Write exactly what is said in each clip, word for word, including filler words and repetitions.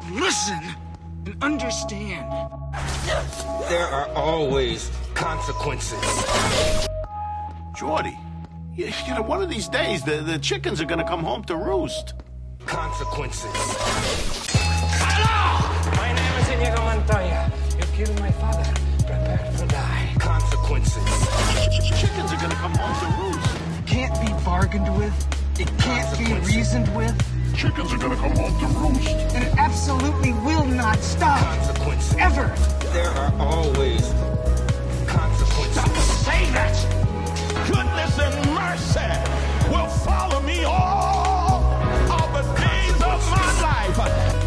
listen and understand. There are always consequences. Jordy, you, you know, one of these days, the, the chickens are going to come home to roost. Consequences. Hello! My name is Inigo Montoya. You killed my father. Prepare to die. Consequences. Chickens are going to come home to roost. Can't be bargained with. It can't be reasoned with. Chickens are gonna come home to roost. And it absolutely will not stop. Consequences. Ever. There are always consequences. Don't say that! Goodness and mercy will follow me all of the days of my life.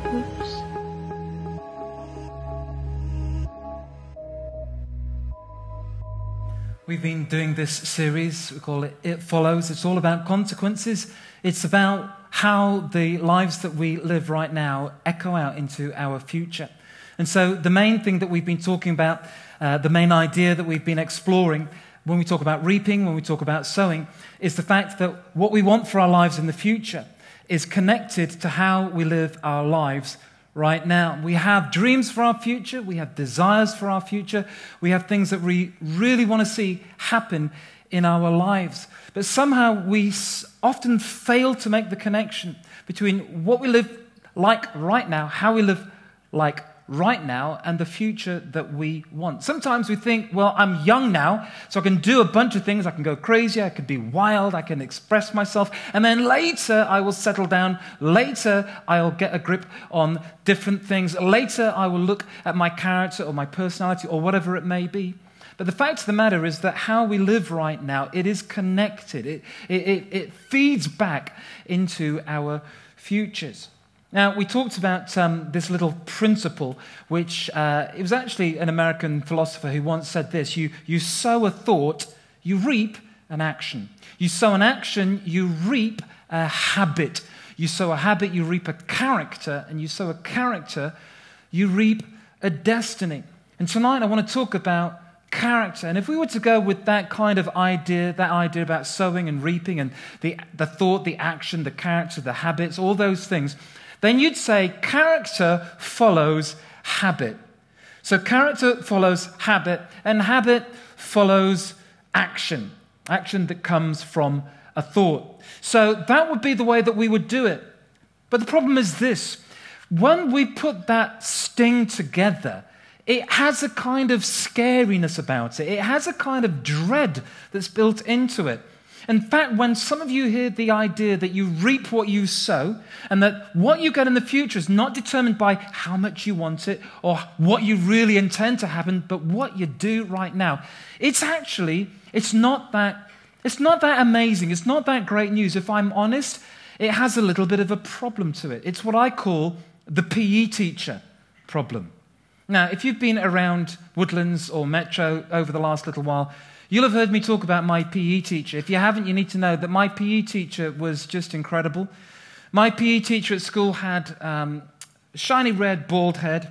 We've been doing this series, we call it It Follows. It's all about consequences. It's about how the lives that we live right now echo out into our future. And so the main thing that we've been talking about, uh, the main idea that we've been exploring when we talk about reaping, when we talk about sowing, is the fact that what we want for our lives in the future is connected to how we live our lives right now. We have dreams for our future. We have desires for our future. We have things that we really want to see happen in our lives. But somehow we often fail to make the connection between what we live like right now, how we live like right now, and the future that we want. Sometimes we think, well, I'm young now, so I can do a bunch of things. I can go crazy, I can be wild, I can express myself, and then later I will settle down. Later I'll get a grip on different things. Later I will look at my character or my personality or whatever it may be. But the fact of the matter is that how we live right now, it is connected. It, it, it, it feeds back into our futures. Now, we talked about um, this little principle, which uh, it was actually an American philosopher who once said this: you, you sow a thought, you reap an action. You sow an action, you reap a habit. You sow a habit, you reap a character, and you sow a character, you reap a destiny. And tonight I want to talk about character. And if we were to go with that kind of idea, that idea about sowing and reaping and the, the thought, the action, the character, the habits, all those things, then you'd say character follows habit. So character follows habit, and habit follows action. Action that comes from a thought. So that would be the way that we would do it. But the problem is this: when we put that sting together, it has a kind of scariness about it. It has a kind of dread that's built into it. In fact, when some of you hear the idea that you reap what you sow, and that what you get in the future is not determined by how much you want it or what you really intend to happen, but what you do right now, it's actually, it's not that, it's not that amazing. It's not that great news. If I'm honest, it has a little bit of a problem to it. It's what I call the P E teacher problem. Now, if you've been around Woodlands or Metro over the last little while, you'll have heard me talk about my P E teacher. If you haven't, you need to know that my P E teacher was just incredible. My P E teacher at school had um, a shiny red bald head,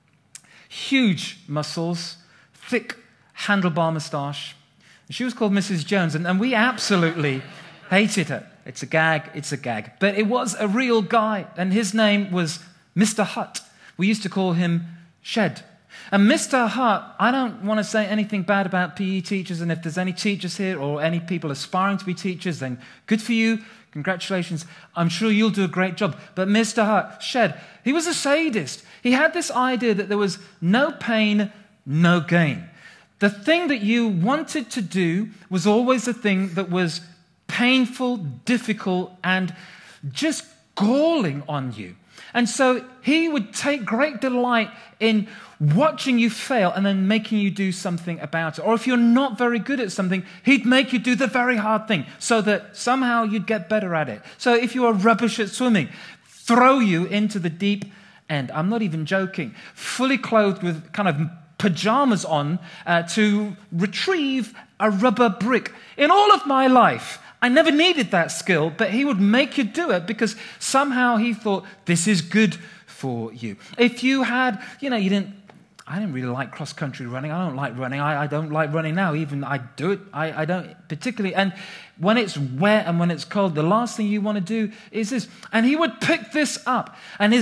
huge muscles, thick handlebar moustache. She was called Missus Jones, and, and we absolutely hated her. It's a gag, it's a gag. But it was a real guy, and his name was Mister Hutt. We used to call him Shed. And Mister Hutt, I don't want to say anything bad about P E teachers, and if there's any teachers here or any people aspiring to be teachers, then good for you, congratulations. I'm sure you'll do a great job. But Mister Hutt, Shed, he was a sadist. He had this idea that there was no pain, no gain. The thing that you wanted to do was always the thing that was painful, difficult, and just galling on you. And so he would take great delight in watching you fail and then making you do something about it. Or if you're not very good at something, he'd make you do the very hard thing so that somehow you'd get better at it. So if you are rubbish at swimming, throw you into the deep end. I'm not even joking. Fully clothed with kind of pajamas on uh, to retrieve a rubber brick. In all of my life, I never needed that skill, but he would make you do it because somehow he thought this is good for you. If you had, you know, you didn't, I didn't really like cross-country running. I don't like running. I, I don't like running now. Even I do it. I, I don't particularly. And when it's wet and when it's cold, the last thing you want to do is this. And he would pick this up, and his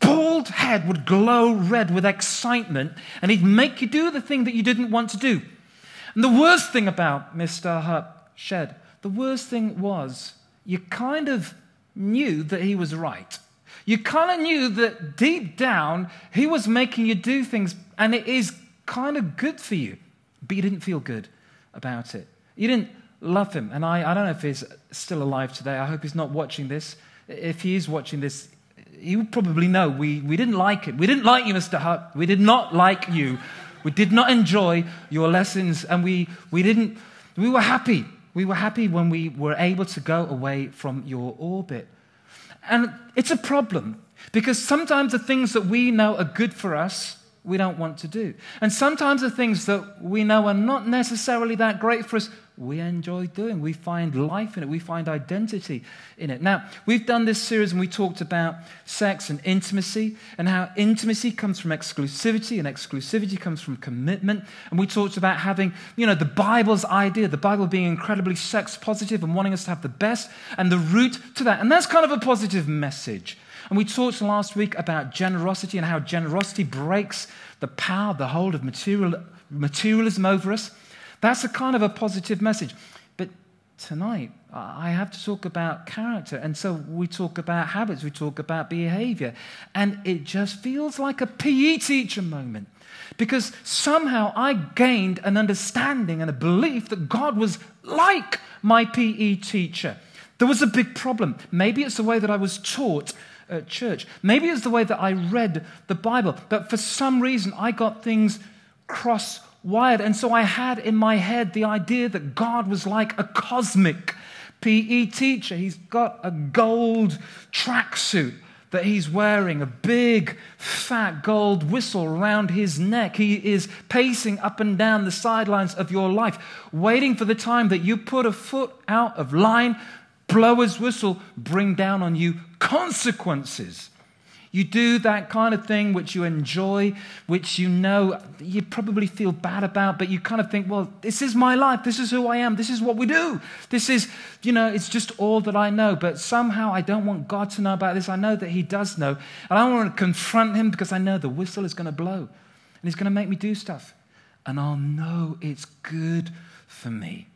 bald head would glow red with excitement, and he'd make you do the thing that you didn't want to do. And the worst thing about Mister Hutt Shed, the worst thing was you kind of knew that he was right. You kind of knew that deep down he was making you do things, and it is kind of good for you, but you didn't feel good about it. You didn't love him. And I, I don't know if he's still alive today. I hope he's not watching this. If he is watching this, he would probably know we, we didn't like it. We didn't like you, Mister Hutt. We did not like you. We did not enjoy your lessons, and we, we didn't, we were happy. We were happy when we were able to go away from your orbit. And it's a problem, because sometimes the things that we know are good for us, we don't want to do. And sometimes the things that we know are not necessarily that great for us, we enjoy doing. We find life in it. We find identity in it. Now, we've done this series and we talked about sex and intimacy, and how intimacy comes from exclusivity and exclusivity comes from commitment. And we talked about having, you know, the Bible's idea, the Bible being incredibly sex positive and wanting us to have the best, and the root to that. And that's kind of a positive message. And we talked last week about generosity and how generosity breaks the power, the hold of material, materialism over us. That's a kind of a positive message. But tonight, I have to talk about character. And so we talk about habits, we talk about behavior. And it just feels like a P E teacher moment. Because somehow I gained an understanding and a belief that God was like my P E teacher. There was a big problem. Maybe it's the way that I was taught at church. Maybe it's the way that I read the Bible. But for some reason, I got things cross-wired. And so I had in my head the idea that God was like a cosmic P E teacher. He's got a gold tracksuit that he's wearing, a big, fat gold whistle around his neck. He is pacing up and down the sidelines of your life, waiting for the time that you put a foot out of line, blow his whistle, bring down on you consequences. You do that kind of thing which you enjoy, which you know you probably feel bad about, but you kind of think, well, this is my life. This is who I am. This is what we do. This is, you know, it's just all that I know. But somehow I don't want God to know about this. I know that he does know. And I don't want to confront him because I know the whistle is going to blow. And he's going to make me do stuff. And I'll know it's good for me.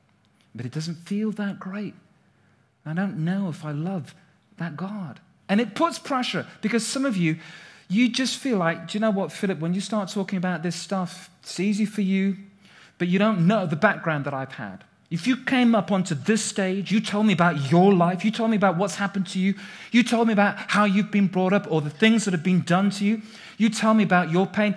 But it doesn't feel that great. I don't know if I love that God. And it puts pressure, because some of you, you just feel like, do you know what, Philip, when you start talking about this stuff, it's easy for you, but you don't know the background that I've had. If you came up onto this stage, you told me about your life, you told me about what's happened to you, you told me about how you've been brought up or the things that have been done to you, you tell me about your pain,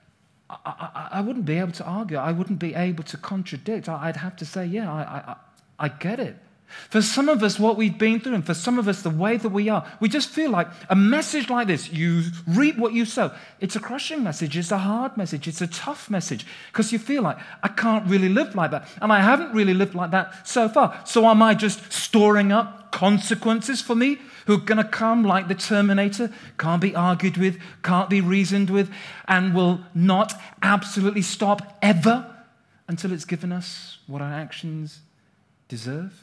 I, I, I wouldn't be able to argue. I wouldn't be able to contradict. I'd have to say, yeah, I, I, I get it. For some of us, what we've been through, and for some of us, the way that we are, we just feel like a message like this, you reap what you sow. It's a crushing message. It's a hard message. It's a tough message, because you feel like, I can't really live like that. And I haven't really lived like that so far. So am I just storing up consequences for me who are going to come like the Terminator, can't be argued with, can't be reasoned with, and will not absolutely stop ever until it's given us what our actions deserve?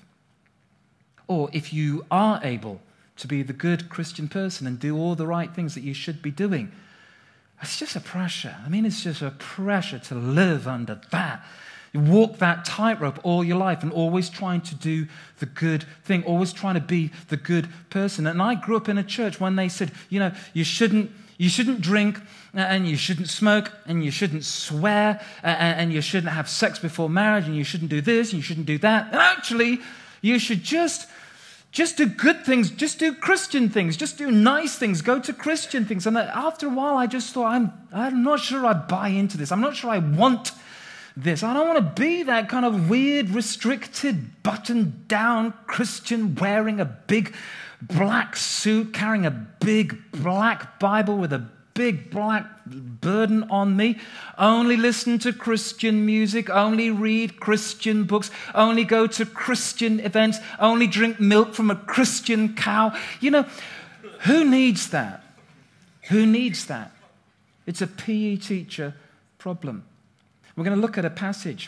Or if you are able to be the good Christian person and do all the right things that you should be doing, it's just a pressure. I mean, it's just a pressure to live under that. You walk that tightrope all your life and always trying to do the good thing, always trying to be the good person. And I grew up in a church when they said, you know, you shouldn't You shouldn't drink, and you shouldn't smoke, and you shouldn't swear, and you shouldn't have sex before marriage, and you shouldn't do this, and you shouldn't do that. And actually, you should just, just do good things, just do Christian things, just do nice things, go to Christian things. And after a while, I just thought, I'm, I'm not sure I buy into this. I'm not sure I want this. I don't want to be that kind of weird, restricted, buttoned-down Christian wearing a big black suit, carrying a big black Bible with a big black burden on me, only listen to Christian music, only read Christian books, only go to Christian events, only drink milk from a Christian cow. You know, who needs that? Who needs that? It's a P E teacher problem. We're going to look at a passage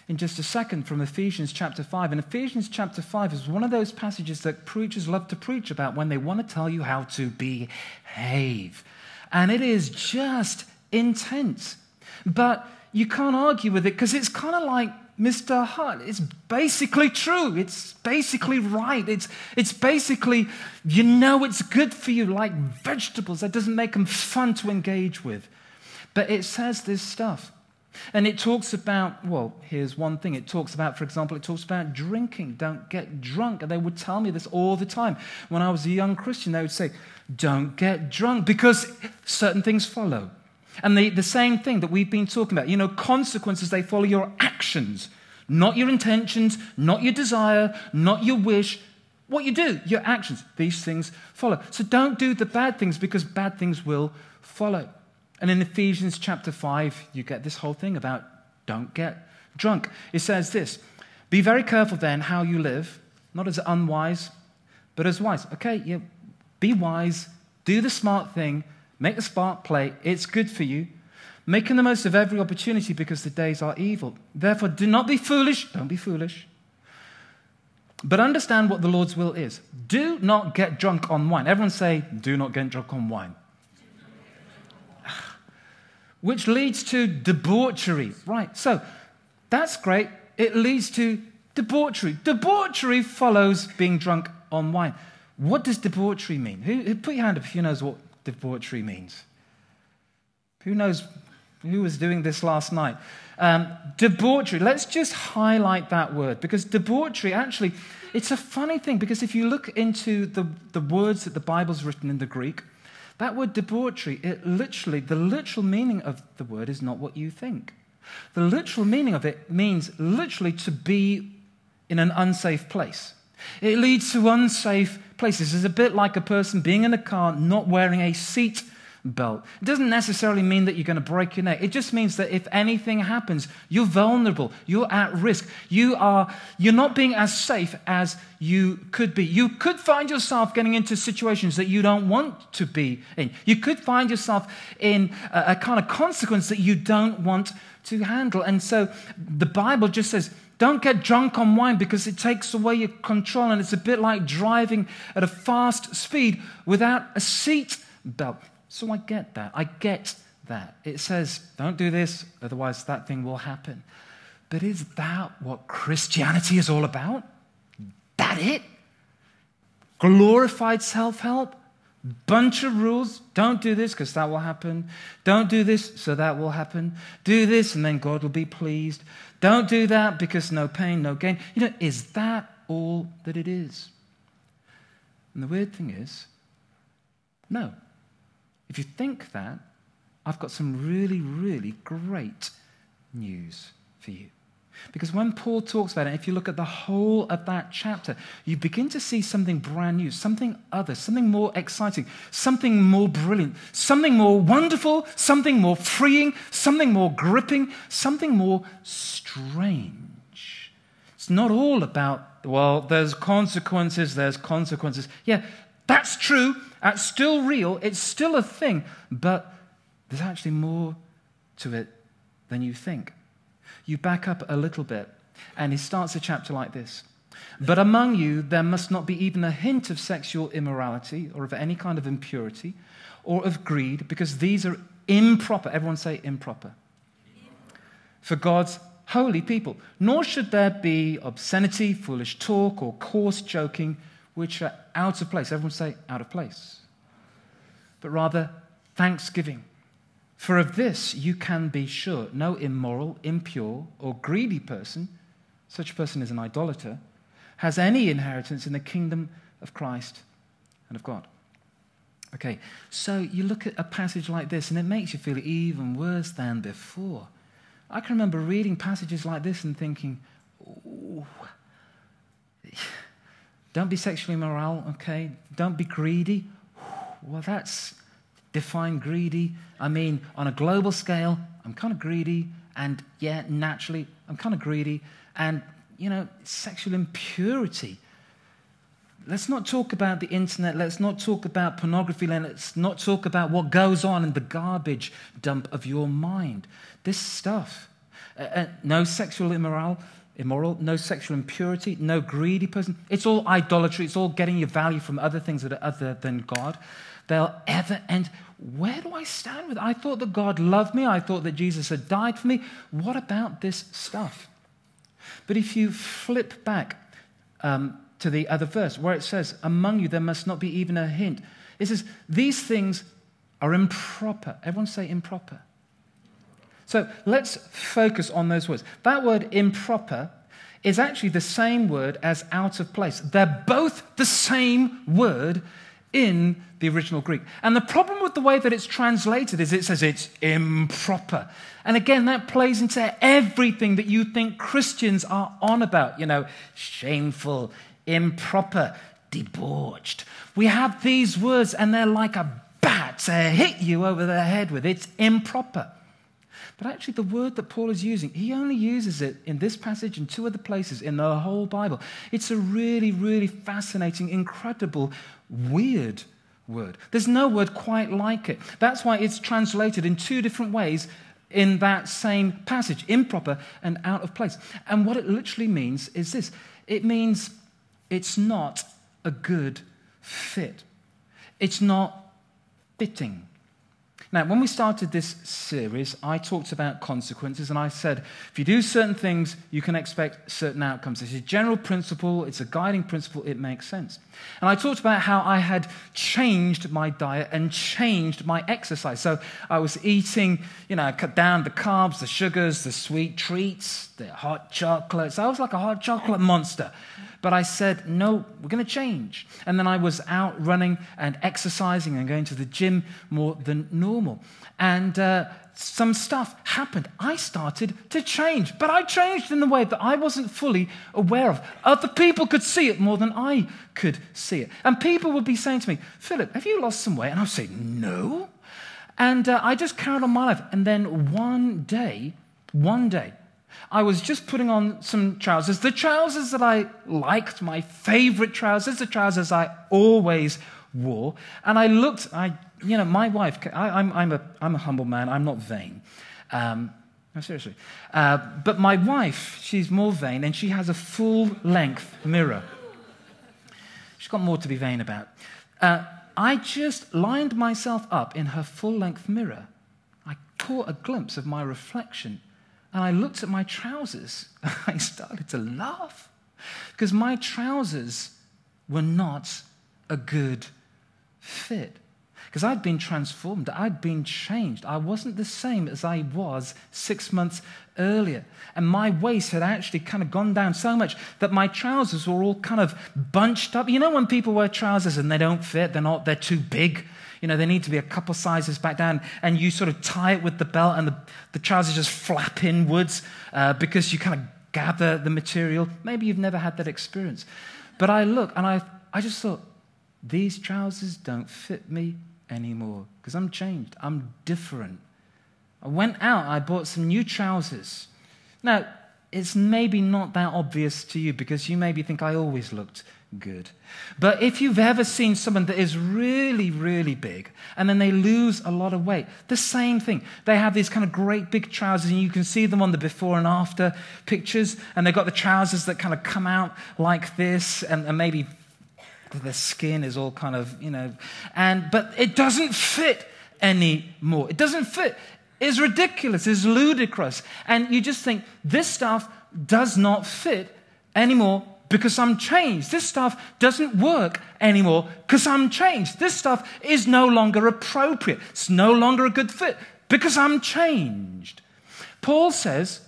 in just a second from Ephesians chapter five. And Ephesians chapter five is one of those passages that preachers love to preach about when they want to tell you how to behave. And it is just intense. But you can't argue with it because it's kind of like Mister Hutt. It's basically true. It's basically right. It's, it's basically, you know it's good for you like vegetables. That doesn't make them fun to engage with. But it says this stuff. And it talks about, well, here's one thing. It talks about, for example, it talks about drinking. Don't get drunk. And they would tell me this all the time. When I was a young Christian, they would say, don't get drunk because certain things follow. And the, the same thing that we've been talking about, you know, consequences, they follow your actions, not your intentions, not your desire, not your wish. What you do, your actions, these things follow. So don't do the bad things because bad things will follow. And in Ephesians chapter five, you get this whole thing about don't get drunk. It says this, be very careful then how you live, not as unwise, but as wise. Okay, yeah, be wise, do the smart thing, make the smart play, it's good for you. Making the most of every opportunity because the days are evil. Therefore, do not be foolish, don't be foolish, but understand what the Lord's will is. Do not get drunk on wine. Everyone say, do not get drunk on wine. Which leads to debauchery. Right, so that's great. It leads to debauchery. Debauchery follows being drunk on wine. What does debauchery mean? Who, who put your hand up if you knows what debauchery means. Who knows who was doing this last night? Um, debauchery. Let's just highlight that word because debauchery, actually, it's a funny thing because if you look into the, the words that the Bible's written in the Greek, that word debauchery, it literally, the literal meaning of the word is not what you think. The literal meaning of it means literally to be in an unsafe place. It leads to unsafe places. It's a bit like a person being in a car not wearing a seat belt. It doesn't necessarily mean that you're going to break your neck. It just means that if anything happens, you're vulnerable. You're at risk. You are, you're not being as safe as you could be. You could find yourself getting into situations that you don't want to be in. You could find yourself in a, a kind of consequence that you don't want to handle. And so the Bible just says, don't get drunk on wine because it takes away your control. And it's a bit like driving at a fast speed without a seat belt. So I get that. I get that. It says, don't do this, otherwise that thing will happen. But is that what Christianity is all about? That it? Glorified self-help? Bunch of rules. Don't do this because that will happen. Don't do this so that will happen. Do this and then God will be pleased. Don't do that because no pain, no gain. You know, is that all that it is? And the weird thing is, no. If you think that, I've got some really, really great news for you. Because when Paul talks about it, if you look at the whole of that chapter, you begin to see something brand new, something other, something more exciting, something more brilliant, something more wonderful, something more freeing, something more gripping, something more strange. It's not all about, well, there's consequences, there's consequences. Yeah, that's true. That's still real. It's still a thing. But there's actually more to it than you think. You back up a little bit, and he starts a chapter like this. But among you there must not be even a hint of sexual immorality or of any kind of impurity or of greed, because these are improper. Everyone say improper. For God's holy people. Nor should there be obscenity, foolish talk, or coarse joking, which are out of place. Everyone say out of place. But rather thanksgiving. For of this you can be sure, no immoral, impure, or greedy person, such a person is an idolater, has any inheritance in the kingdom of Christ and of God. Okay, so you look at a passage like this and it makes you feel even worse than before. I can remember reading passages like this and thinking, ooh, don't be sexually immoral, okay? Don't be greedy. Well, that's define greedy. I mean, on a global scale, I'm kind of greedy. And yeah, naturally, I'm kind of greedy. And, you know, sexual impurity. Let's not talk about the internet. Let's not talk about pornography. Let's not talk about what goes on in the garbage dump of your mind. This stuff. uh, uh, no sexual immoral, immoral, no sexual impurity, no greedy person. It's all idolatry. It's all getting your value from other things that are other than God. They'll ever end. Where do I stand with it? I thought that God loved me. I thought that Jesus had died for me. What about this stuff? But if you flip back um, to the other verse where it says, among you there must not be even a hint. It says, these things are improper. Everyone say improper. So let's focus on those words. That word improper is actually the same word as out of place. They're both the same word in the original Greek. And the problem with the way that it's translated is it says it's improper. And again, that plays into everything that you think Christians are on about. You know, shameful, improper, debauched. We have these words and they're like a bat to hit you over the head with. It's improper. But actually the word that Paul is using, he only uses it in this passage and two other places in the whole Bible. It's a really, really fascinating, incredible, weird word. There's no word quite like it. That's why it's translated in two different ways in that same passage, improper and out of place. And what it literally means is this. It means it's not a good fit. It's not fitting. Now, when we started this series, I talked about consequences, and I said, if you do certain things, you can expect certain outcomes. It's a general principle, it's a guiding principle, it makes sense. And I talked about how I had changed my diet and changed my exercise. So I was eating, you know, I cut down the carbs, the sugars, the sweet treats, the hot chocolates. I was like a hot chocolate monster. But I said, no, we're going to change. And then I was out running and exercising and going to the gym more than normal. And uh, some stuff happened. I started to change. But I changed in the way that I wasn't fully aware of. Other people could see it more than I could see it. And people would be saying to me, Philip, have you lost some weight? And I would say, no. And uh, I just carried on my life. And then one day, one day, I was just putting on some trousers, the trousers that I liked, my favorite trousers, the trousers I always wore. And I looked, I, you know, my wife, I, I'm, I'm, a, I'm a humble man, I'm not vain. Um, no, seriously. Uh, but my wife, she's more vain, and she has a full-length mirror. She's got more to be vain about. Uh, I just lined myself up in her full-length mirror. I caught a glimpse of my reflection. And I looked at my trousers, and I started to laugh because my trousers were not a good fit. Because I'd been transformed, I'd been changed. I wasn't the same as I was six months earlier. And my waist had actually kind of gone down so much that my trousers were all kind of bunched up. You know when people wear trousers and they don't fit, they're not, they're too big? You know, they need to be a couple sizes back down, and you sort of tie it with the belt, and the, the trousers just flap inwards uh, because you kind of gather the material. Maybe you've never had that experience. But I look, and I, I just thought, these trousers don't fit me anymore because I'm changed. I'm different. I went out, I bought some new trousers. Now, it's maybe not that obvious to you because you maybe think I always looked good. But if you've ever seen someone that is really, really big and then they lose a lot of weight, the same thing. They have these kind of great big trousers and you can see them on the before and after pictures, and they've got the trousers that kind of come out like this, and, and maybe the skin is all kind of, you know, and but it doesn't fit anymore. It doesn't fit. It's ridiculous. It's ludicrous. And you just think, this stuff does not fit anymore because I'm changed. This stuff doesn't work anymore because I'm changed. This stuff is no longer appropriate. It's no longer a good fit because I'm changed. Paul says,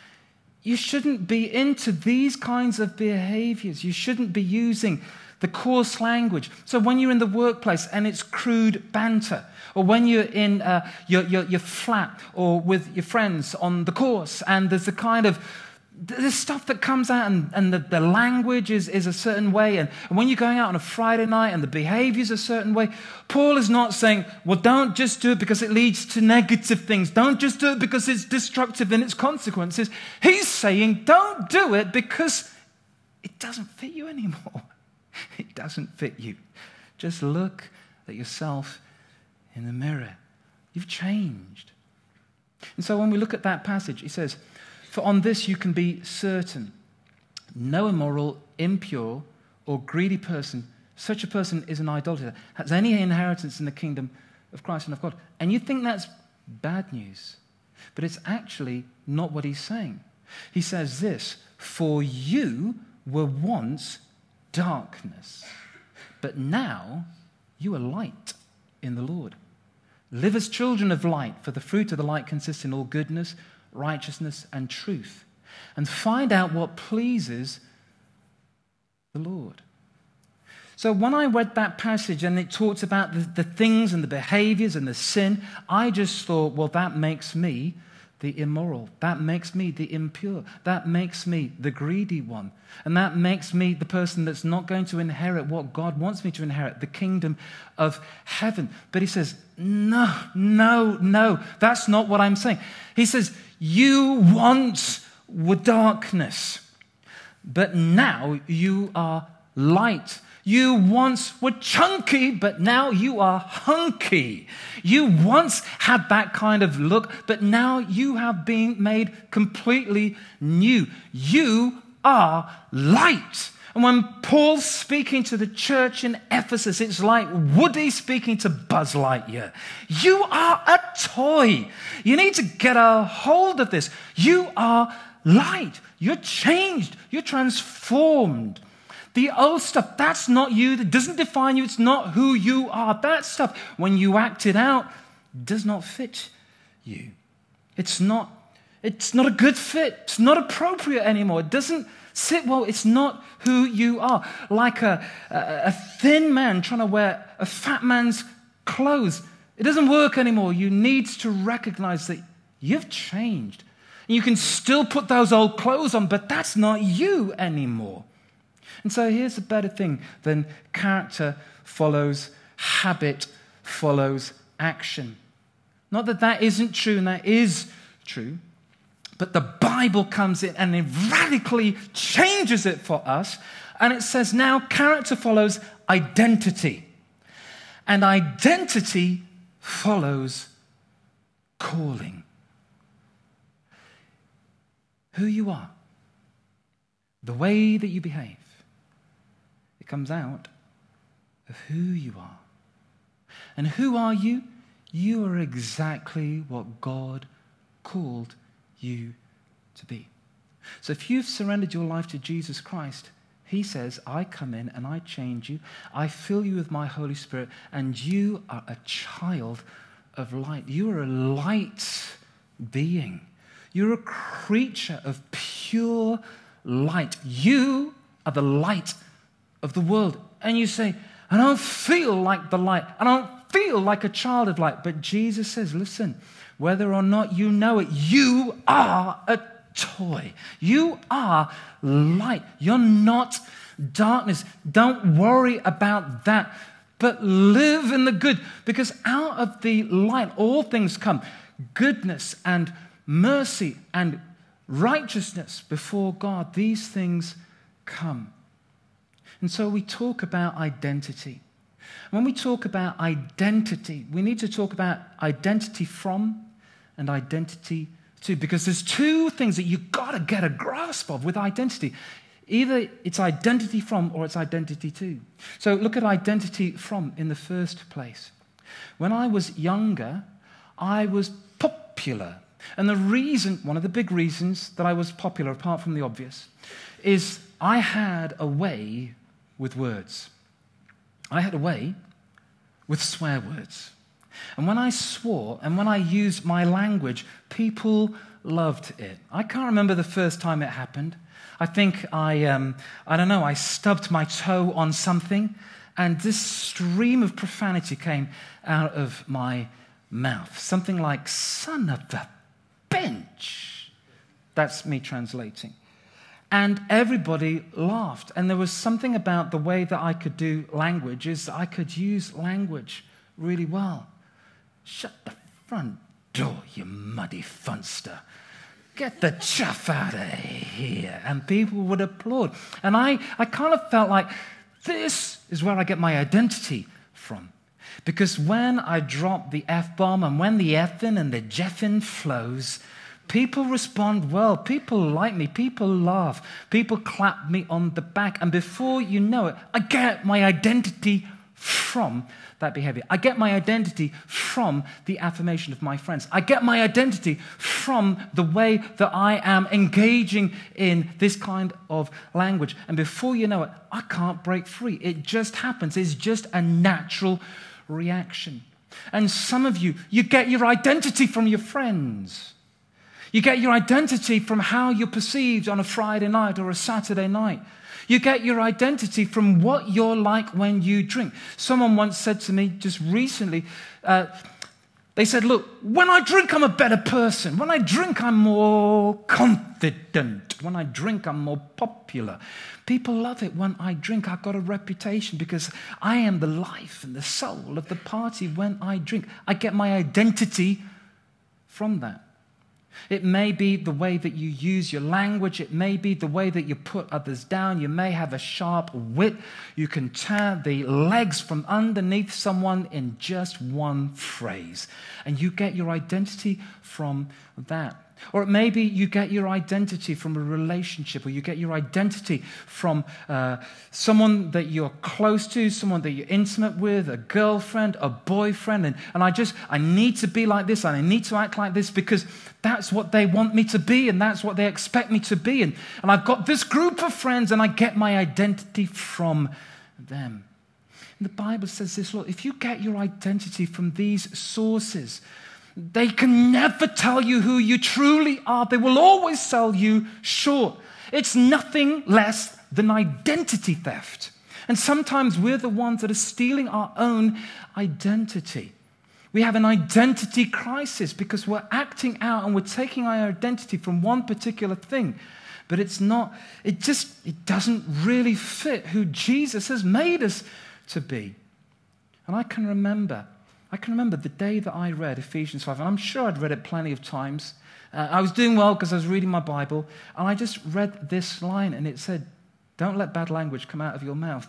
you shouldn't be into these kinds of behaviors. You shouldn't be using the coarse language. So when you're in the workplace and it's crude banter, or when you're in uh, your, your, your flat or with your friends on the course, and there's the kind of there's stuff that comes out, and, and the, the language is, is a certain way, and, and when you're going out on a Friday night and the behavior's a certain way, Paul is not saying, well, don't just do it because it leads to negative things. Don't just do it because it's destructive in its consequences. He's saying, don't do it because it doesn't fit you anymore. It doesn't fit you. Just look at yourself in the mirror. You've changed. And so when we look at that passage, he says, For on this you can be certain. No immoral, impure, or greedy person, such a person is an idolater, has any inheritance in the kingdom of Christ and of God. And you think that's bad news. But it's actually not what he's saying. He says this, for you were once darkness, but now you are light in the Lord. Live as children of light, for the fruit of the light consists in all goodness, righteousness, and truth. And find out what pleases the Lord. So when I read that passage and it talks about the, the things and the behaviors and the sin, I just thought, well, that makes me the immoral. That makes me the impure. That makes me the greedy one. And that makes me the person that's not going to inherit what God wants me to inherit, the kingdom of heaven. But he says, no, no, no, that's not what I'm saying. He says, you once were darkness, but now you are light. You once were chunky, but now you are hunky. You once had that kind of look, but now you have been made completely new. You are light. And when Paul's speaking to the church in Ephesus, it's like Woody speaking to Buzz Lightyear. You are a toy. You need to get a hold of this. You are light. You're changed. You're transformed. The old stuff, that's not you. That doesn't define you. It's not who you are. That stuff, when you act it out, does not fit you. It's not, it's not a good fit. It's not appropriate anymore. It doesn't sit well. It's not who you are. Like a, a, a thin man trying to wear a fat man's clothes. It doesn't work anymore. You need to recognize that you've changed. You can still put those old clothes on, but that's not you anymore. And so here's a better thing than character follows habit follows action. Not that that isn't true, and that is true, but the Bible comes in and it radically changes it for us. And it says now character follows identity. And identity follows calling. Who you are, the way that you behave, it comes out of who you are. And who are you? You are exactly what God called you to be. So if you've surrendered your life to Jesus Christ, he says, I come in and I change you. I fill you with my Holy Spirit, and you are a child of light. You are a light being. You're a creature of pure light. You are the light of the world. And you say, I don't feel like the light. I don't feel like a child of light. But Jesus says, listen, whether or not you know it, you are a toy. You are light. You're not darkness. Don't worry about that, but live in the good, because out of the light all things come. Goodness and mercy and righteousness before God. These things come. And so we talk about identity. When we talk about identity, we need to talk about identity from and identity to, because there's two things that you've got to get a grasp of with identity. Either it's identity from or it's identity to. So look at identity from in the first place. When I was younger, I was popular. And the reason, one of the big reasons that I was popular, apart from the obvious, is I had a way with words. I had a way with swear words. And when I swore and when I used my language, people loved it. I can't remember the first time it happened. I think I, um, I don't know, I stubbed my toe on something, and this stream of profanity came out of my mouth. Something like, son of a bench. That's me translating. And everybody laughed. And there was something about the way that I could do language is I could use language really well. Shut the front door, you muddy funster. Get the chuff out of here. And people would applaud. And I, I kind of felt like this is where I get my identity from. Because when I drop the F-bomb and when the effing and the jeffing flows, People respond well. People like me. People laugh. People clap me on the back. And before you know it, I get my identity from that behavior. I get my identity from the affirmation of my friends. I get my identity from the way that I am engaging in this kind of language. And before you know it, I can't break free. It just happens. It's just a natural reaction. And some of you, you get your identity from your friends. You get your identity from how you're perceived on a Friday night or a Saturday night. You get your identity from what you're like when you drink. Someone once said to me just recently, uh, they said, look, when I drink, I'm a better person. When I drink, I'm more confident. When I drink, I'm more popular. People love it when I drink. I've got a reputation because I am the life and the soul of the party when I drink. I get my identity from that. It may be the way that you use your language. It may be the way that you put others down. You may have a sharp wit. You can tear the legs from underneath someone in just one phrase. And you get your identity from that. Or it may be you get your identity from a relationship, or you get your identity from uh, someone that you're close to, someone that you're intimate with, a girlfriend, a boyfriend, and, and I just, I need to be like this, and I need to act like this because that's what they want me to be, and that's what they expect me to be, and, and I've got this group of friends, and I get my identity from them. And the Bible says this, look, if you get your identity from these sources, they can never tell you who you truly are. They will always sell you short. It's nothing less than identity theft. And sometimes we're the ones that are stealing our own identity. We have an identity crisis because we're acting out and we're taking our identity from one particular thing. But it's not, it just, it doesn't really fit who Jesus has made us to be. And I can remember I can remember the day that I read Ephesians five, and I'm sure I'd read it plenty of times. Uh, I was doing well because I was reading my Bible, and I just read this line, and it said, don't let bad language come out of your mouth.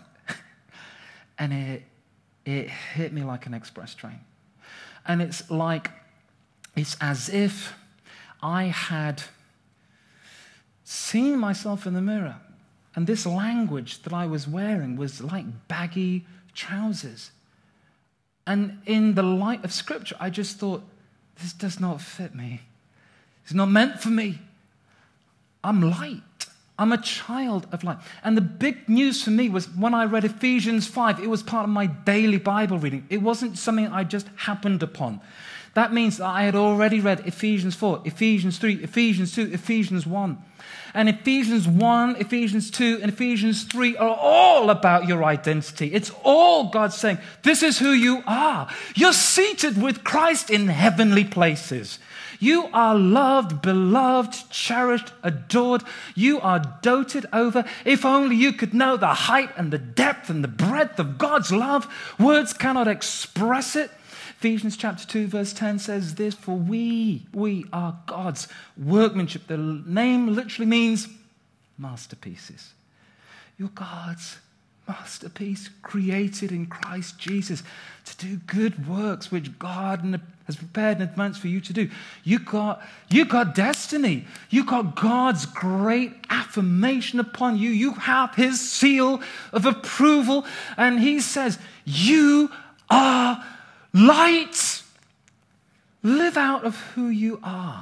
And it, it hit me like an express train. And it's like, it's as if I had seen myself in the mirror, and this language that I was wearing was like baggy trousers. And in the light of Scripture, I just thought, this does not fit me. It's not meant for me. I'm light. I'm a child of light. And the big news for me was when I read Ephesians five, it was part of my daily Bible reading. It wasn't something I just happened upon. That means that I had already read Ephesians four, Ephesians three, Ephesians two, Ephesians one. And Ephesians one, Ephesians two, and Ephesians three are all about your identity. It's all God saying, this is who you are. You're seated with Christ in heavenly places. You are loved, beloved, cherished, adored. You are doted over. If only you could know the height and the depth and the breadth of God's love. Words cannot express it. Ephesians chapter two verse ten says this, for we, we are God's workmanship. The name literally means masterpieces. You're God's masterpiece, created in Christ Jesus to do good works which God has prepared in advance for you to do. You got, you got destiny. You got God's great affirmation upon you. You have His seal of approval, and He says, you are light. Live out of who you are.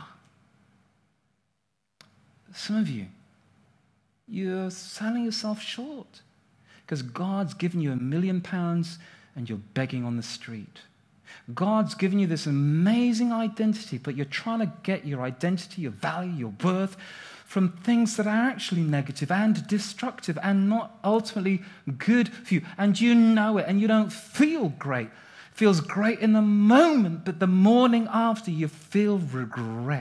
Some of you, you're selling yourself short because God's given you a million pounds and you're begging on the street. God's given you this amazing identity, but you're trying to get your identity, your value, your worth from things that are actually negative and destructive and not ultimately good for you. And you know it, and you don't feel great. Feels great in the moment, but the morning after you feel regret.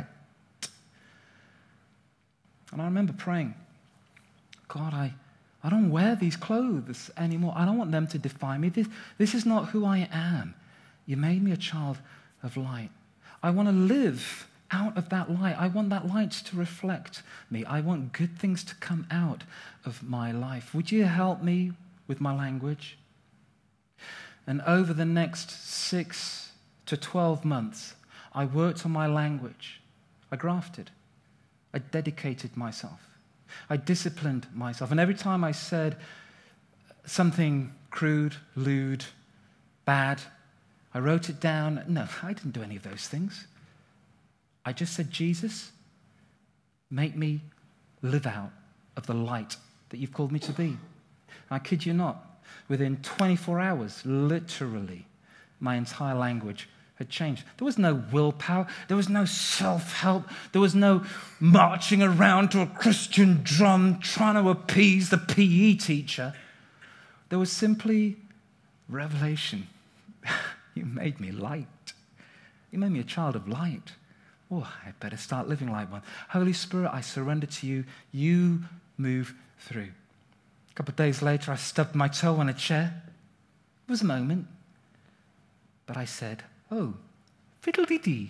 And I remember praying, God, I, I don't wear these clothes anymore. I don't want them to define me. This, this is not who I am. You made me a child of light. I want to live out of that light. I want that light to reflect me. I want good things to come out of my life. Would you help me with my language? And over the next six to twelve months, I worked on my language. I grafted. I dedicated myself. I disciplined myself. And every time I said something crude, lewd, bad, I wrote it down. No, I didn't do any of those things. I just said, Jesus, make me live out of the light that you've called me to be. I kid you not, within twenty-four hours, literally, my entire language had changed. There was no willpower. There was no self-help. There was no marching around to a Christian drum trying to appease the P E teacher. There was simply revelation. You made me light. You made me a child of light. Oh, I better start living like one. Holy Spirit, I surrender to you. You move through. A couple of days later, I stubbed my toe on a chair. It was a moment. But I said, oh, fiddle-dee-dee.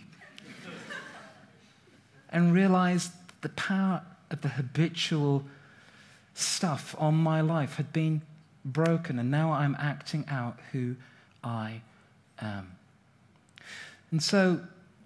And realized the power of the habitual stuff on my life had been broken, and now I'm acting out who I am. And so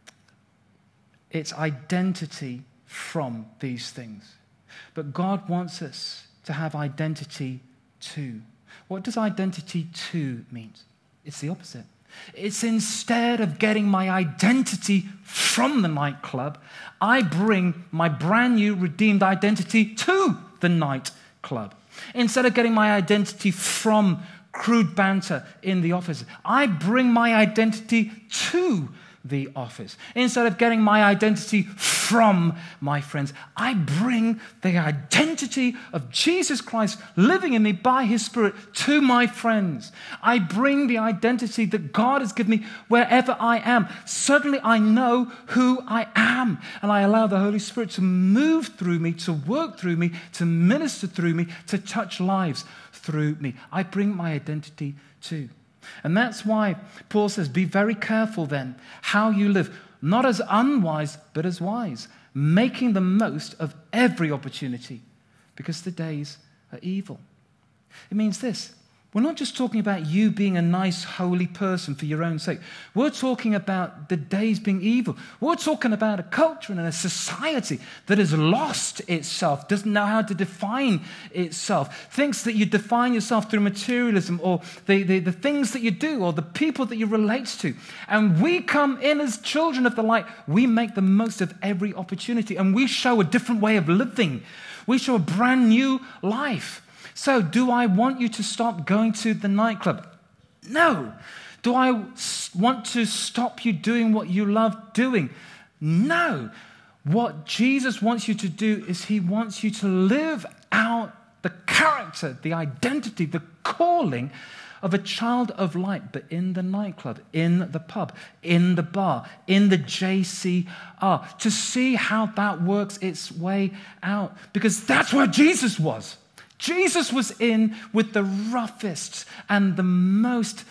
it's identity from these things. But God wants us to have identity too. What does identity too mean? It's the opposite. It's instead of getting my identity from the nightclub, I bring my brand new redeemed identity to the nightclub. Instead of getting my identity from crude banter in the office, I bring my identity to the office. Instead of getting my identity from my friends, I bring the identity of Jesus Christ living in me by his Spirit to my friends. I bring the identity that God has given me wherever I am. Suddenly I know who I am, and I allow the Holy Spirit to move through me, to work through me, to minister through me, to touch lives through me. I bring my identity too. And that's why Paul says, be very careful then how you live, not as unwise, but as wise, making the most of every opportunity, because the days are evil. It means this. We're not just talking about you being a nice, holy person for your own sake. We're talking about the days being evil. We're talking about a culture and a society that has lost itself, doesn't know how to define itself, thinks that you define yourself through materialism or the, the, the things that you do or the people that you relate to. And we come in as children of the light. We make the most of every opportunity, and we show a different way of living. We show a brand new life. So, do I want you to stop going to the nightclub? No. Do I want to stop you doing what you love doing? No. What Jesus wants you to do is he wants you to live out the character, the identity, the calling of a child of light, but in the nightclub, in the pub, in the bar, in the J C R, to see how that works its way out. Because that's where Jesus was. Jesus was in with the roughest and the most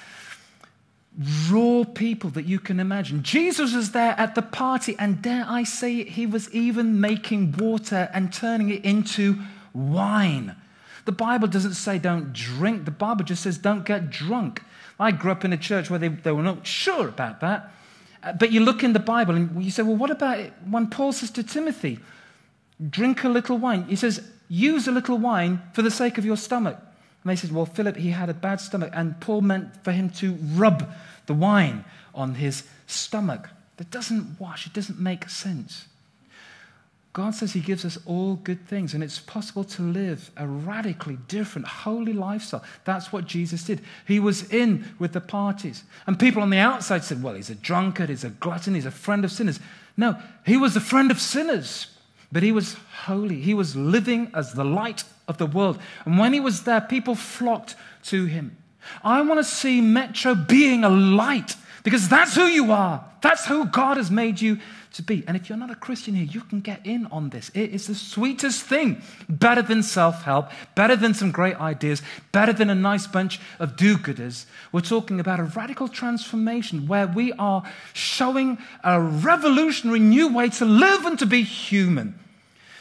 raw people that you can imagine. Jesus was there at the party, and dare I say it, he was even making water and turning it into wine. The Bible doesn't say don't drink. The Bible just says don't get drunk. I grew up in a church where they, they were not sure about that. But you look in the Bible and you say, well, what about it when Paul says to Timothy, drink a little wine? He says, use a little wine for the sake of your stomach. And they said, well, Philip, he had a bad stomach. And Paul meant for him to rub the wine on his stomach. That doesn't wash. It doesn't make sense. God says he gives us all good things, and it's possible to live a radically different, holy lifestyle. That's what Jesus did. He was in with the parties. And people on the outside said, well, he's a drunkard, he's a glutton, he's a friend of sinners. No, he was a friend of sinners. But he was holy. He was living as the light of the world. And when he was there, people flocked to him. I want to see Metro being a light, because that's who you are. That's who God has made you to be. And if you're not a Christian here, you can get in on this. It is the sweetest thing. Better than self-help, better than some great ideas, better than a nice bunch of do-gooders. We're talking about a radical transformation where we are showing a revolutionary new way to live and to be human.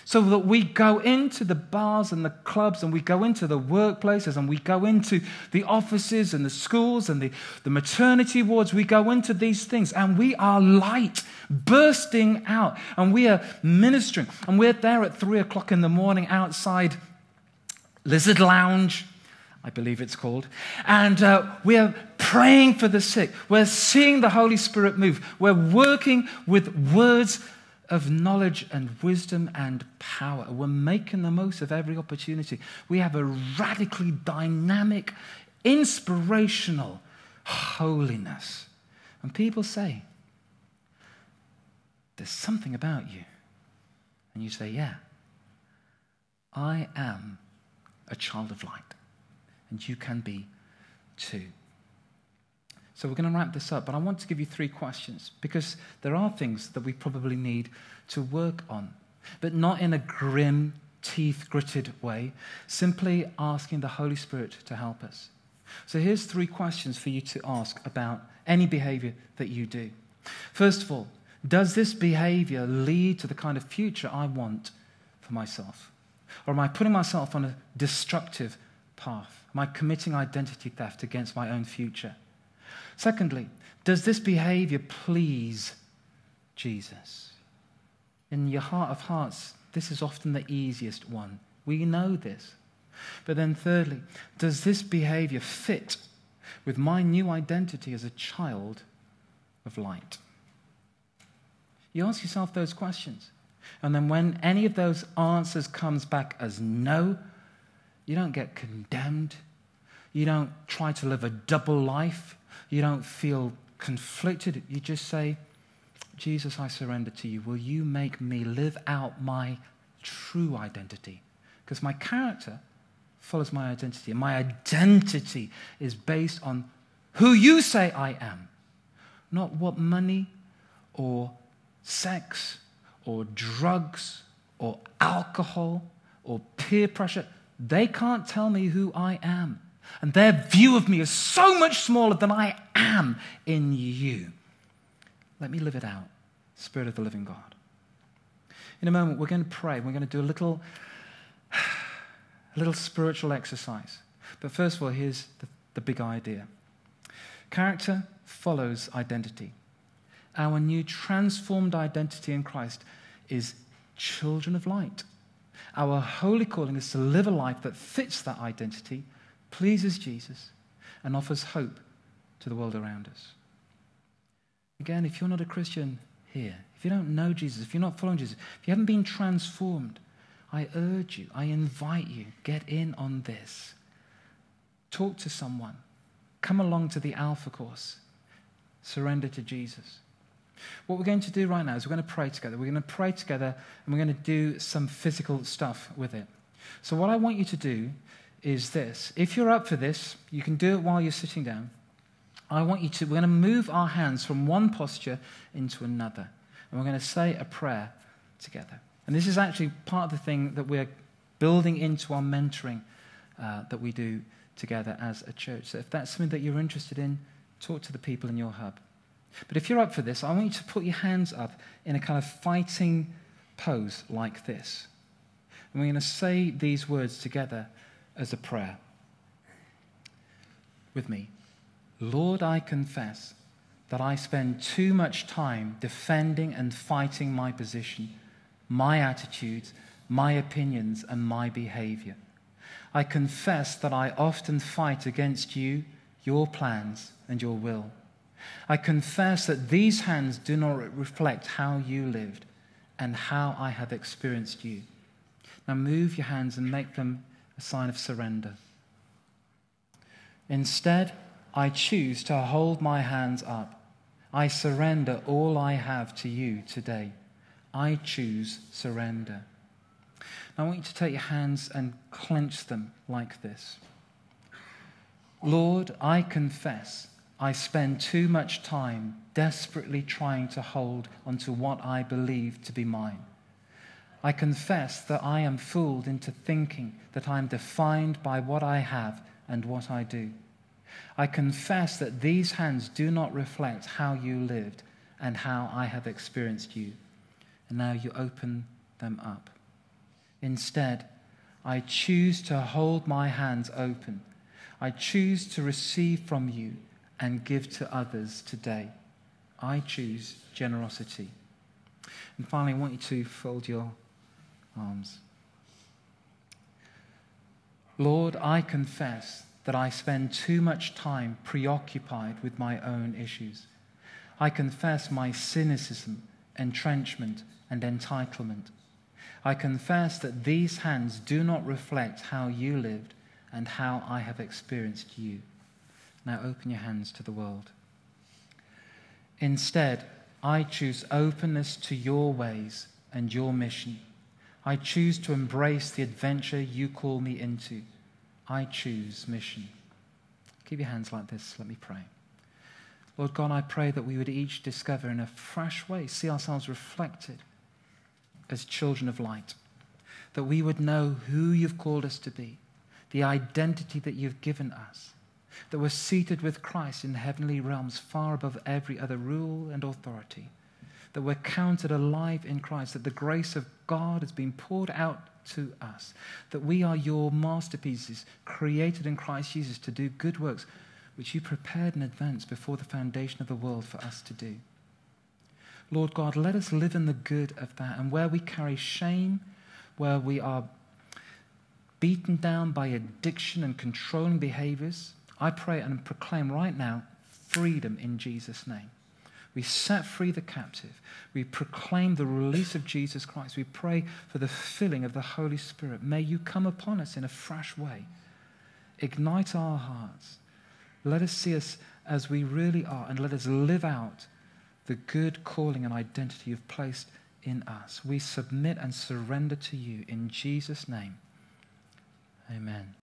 So that we go into the bars and the clubs and we go into the workplaces and we go into the offices and the schools and the, the maternity wards. We go into these things and we are light bursting out and we are ministering. And we're there at three o'clock in the morning outside Lizard Lounge, I believe it's called. And uh, we are praying for the sick. We're seeing the Holy Spirit move. We're working with words of knowledge and wisdom and power. We're making the most of every opportunity. We have a radically dynamic, inspirational holiness. And people say, there's something about you. And you say, yeah, I am a child of light. And you can be too. So we're going to wrap this up, but I want to give you three questions because there are things that we probably need to work on, but not in a grim, teeth-gritted way, simply asking the Holy Spirit to help us. So here's three questions for you to ask about any behavior that you do. First of all, does this behavior lead to the kind of future I want for myself? Or am I putting myself on a destructive path? Am I committing identity theft against my own future? Secondly, does this behavior please Jesus? In your heart of hearts, this is often the easiest one. We know this. But then thirdly, does this behavior fit with my new identity as a child of light? You ask yourself those questions. And then when any of those answers comes back as no, you don't get condemned. You don't try to live a double life. You don't feel conflicted. You just say, Jesus, I surrender to you. Will you make me live out my true identity? Because my character follows my identity. And my identity is based on who you say I am. Not what money or sex or drugs or alcohol or peer pressure. They can't tell me who I am. And their view of me is so much smaller than I am in you. Let me live it out, Spirit of the living God. In a moment, we're going to pray. We're going to do a little, a little spiritual exercise. But first of all, here's the, the big idea. Character follows identity. Our new transformed identity in Christ is children of light. Our holy calling is to live a life that fits that identity, pleases Jesus, and offers hope to the world around us. Again, if you're not a Christian here, if you don't know Jesus, if you're not following Jesus, if you haven't been transformed, I urge you, I invite you, get in on this. Talk to someone. Come along to the Alpha course. Surrender to Jesus. What we're going to do right now is we're going to pray together. We're going to pray together and we're going to do some physical stuff with it. So what I want you to do is this. If you're up for this, you can do it while you're sitting down. I want you to, we're going to move our hands from one posture into another. And we're going to say a prayer together. And this is actually part of the thing that we're building into our mentoring uh, that we do together as a church. So if that's something that you're interested in, talk to the people in your hub. But if you're up for this, I want you to put your hands up in a kind of fighting pose like this. And we're going to say these words together as a prayer. With me. Lord, I confess that I spend too much time defending and fighting my position, my attitudes, my opinions, and my behavior. I confess that I often fight against you, your plans, and your will. I confess that these hands do not reflect how you lived and how I have experienced you. Now move your hands and make them a sign of surrender. Instead, I choose to hold my hands up. I surrender all I have to you today. I choose surrender. Now I want you to take your hands and clench them like this. Lord, I confess I spend too much time desperately trying to hold onto what I believe to be mine. I confess that I am fooled into thinking that I am defined by what I have and what I do. I confess that these hands do not reflect how you lived and how I have experienced you. And now you open them up. Instead, I choose to hold my hands open. I choose to receive from you and give to others today. I choose generosity. And finally, I want you to fold your arms. Lord, I confess that I spend too much time preoccupied with my own issues. I confess my cynicism, entrenchment, and entitlement. I confess that these hands do not reflect how you lived and how I have experienced you. Now open your hands to the world. Instead, I choose openness to your ways and your mission. I choose to embrace the adventure you call me into. I choose mission. Keep your hands like this. Let me pray. Lord God, I pray that we would each discover in a fresh way, see ourselves reflected as children of light, that we would know who you've called us to be, the identity that you've given us, that we're seated with Christ in heavenly realms far above every other rule and authority, that we're counted alive in Christ, that the grace of God has been poured out to us, that we are your masterpieces created in Christ Jesus to do good works which you prepared in advance before the foundation of the world for us to do. Lord God, let us live in the good of that, and where we carry shame, where we are beaten down by addiction and controlling behaviors, I pray and proclaim right now freedom in Jesus' name. We set free the captive. We proclaim the release of Jesus Christ. We pray for the filling of the Holy Spirit. May you come upon us in a fresh way. Ignite our hearts. Let us see us as we really are, and let us live out the good calling and identity you've placed in us. We submit and surrender to you in Jesus' name. Amen.